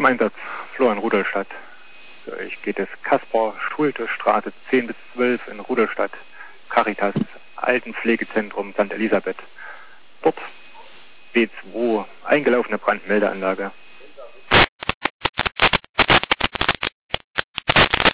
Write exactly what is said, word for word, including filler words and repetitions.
Zum Einsatz Florian Rudolstadt. Ich gehe das Kaspar-Schulte-Straße zehn bis zwölf in Rudolstadt, Caritas Altenpflegezentrum Sankt Elisabeth. Dort B zwei, eingelaufene Brandmeldeanlage.